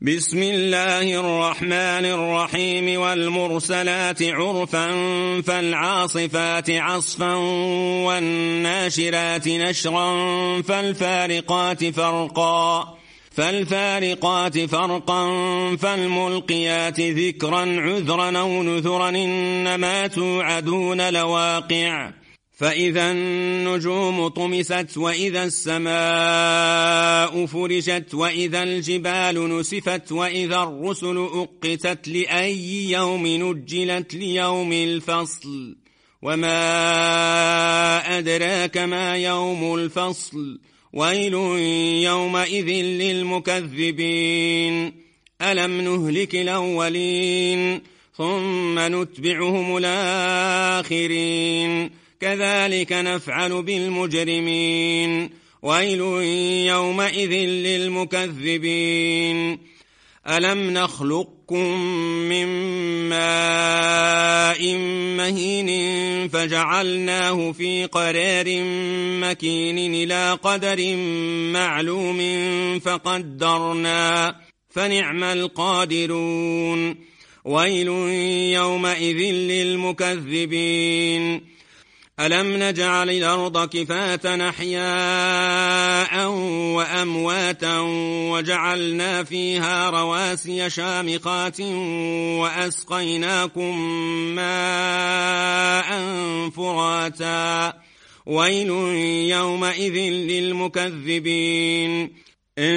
بسم الله الرحمن الرحيم والمرسلات عرفا فالعاصفات عصفا والناشرات نشرا فالفارقات فرقا فالملقيات ذكرا عذرا أو نذرا إنما توعدون لواقع فإذا النجوم طمست وإذا السماء فرجت وإذا الجبال نسفت وإذا الرسل أقتت لأي يوم نجلت ليوم الفصل وما أدراك ما يوم الفصل ويل يومئذ للمكذبين ألم نهلك الأولين ثم نتبعهم الآخرين كذلك نفعل بالمجرمين ويل يومئذ للمكذبين ألم نخلقكم من ماء مهين فجعلناه في قرار مكين إلى قدر معلوم فقدرنا فنعم القادرون ويل يومئذ للمكذبين ألم نجعل الأرض كفاة أحياء وأمواتا وجعلنا فيها رواسي شامخات وأسقيناكم ماء فراتا ويل يومئذ للمكذبين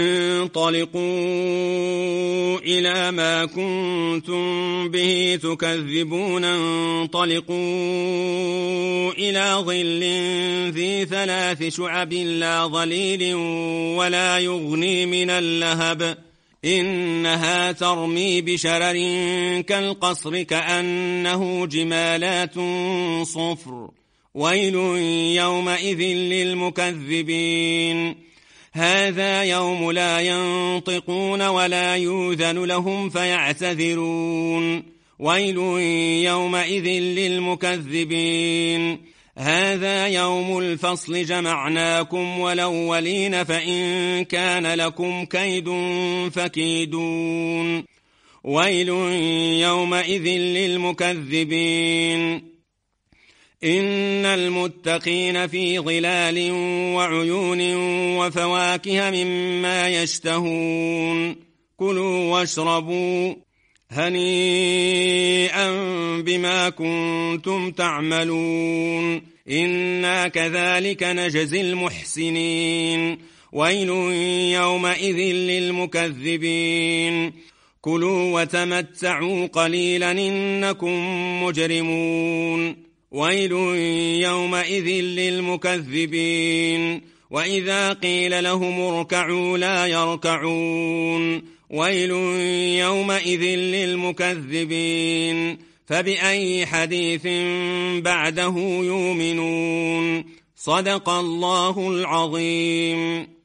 انطلقوا إلى ما كنتم به تكذبون انطلقوا إلى ظل ذي 3 شعب لا ظليل ولا يغني من اللهب إنها ترمي بشرر كالقصر كأنه جمالات صفر ويل يومئذ للمكذبين هذا يوم لا ينطقون ولا يؤذن لهم فيعتذرون ويل يومئذ للمكذبين هذا يوم الفصل جمعناكم والأولين فإن كان لكم كيد فكيدون ويل يومئذ للمكذبين إن المتقين في ظلال وعيون وفواكه مما يشتهون كلوا واشربوا هنيئا بما كنتم تعملون إنا كذلك نجزي المحسنين ويل يومئذ للمكذبين كلوا وتمتعوا قليلا إنكم مجرمون ويل يومئذ للمكذبين وإذا قيل لهم اركعوا لا يركعون ويل يومئذ للمكذبين فبأي حديث بعده يؤمنون صدق الله العظيم.